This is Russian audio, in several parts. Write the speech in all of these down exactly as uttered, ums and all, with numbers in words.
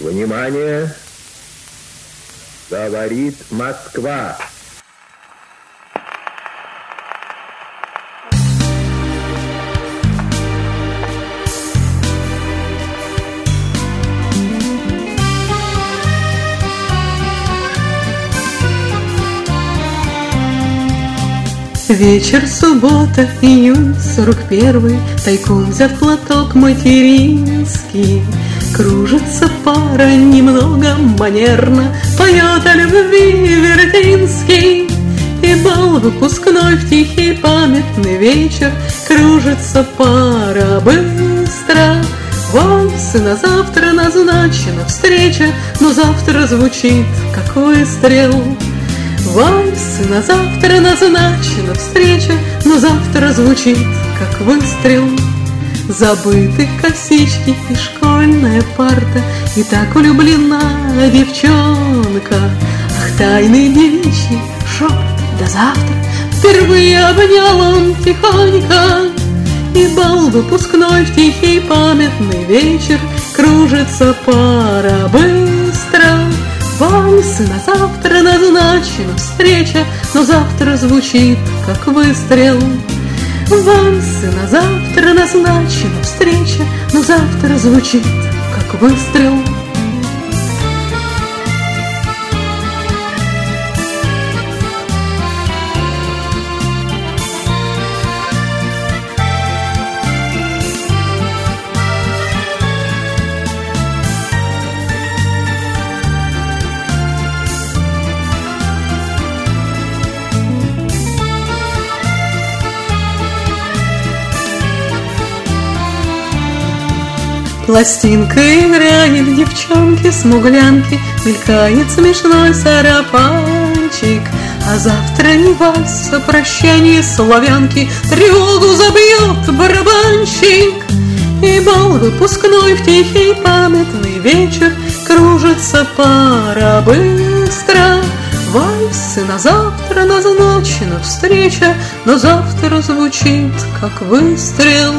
Внимание! Говорит Москва. Вечер, суббота, июнь, сорок первый, тайком взят платок материнский. Кружится пара немного манерно, поет о любви Вертинский. И бал выпускной в тихий памятный вечер, кружится пара быстро. Вальсы на завтра назначена встреча, но завтра звучит, как выстрел. Вальсы на завтра назначена встреча, но завтра звучит, как выстрел. Забыты косички и школьная парта, и так влюблена девчонка. Ах, тайный девичий шепот до завтра, впервые обнял он тихонько. И бал выпускной в тихий памятный вечер, кружится пара быстро. Вальсы на завтра назначена встреча, но завтра звучит, как выстрел. Вальсы на завтра назначена встреча, но завтра звучит, как выстрел. Пластинка играет, девчонки-смуглянки, мелькает смешной сарафанчик. А завтра не вальс, а прощание славянки, тревогу забьет барабанщик. И бал выпускной в тихий памятный вечер, кружится пара быстро. Вальсы на завтра назначена встреча, но завтра звучит, как выстрел.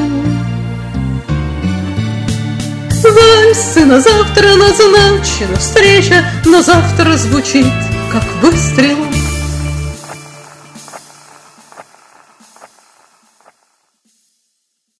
Вальсы на завтра назначена встреча, но завтра звучит, как выстрел.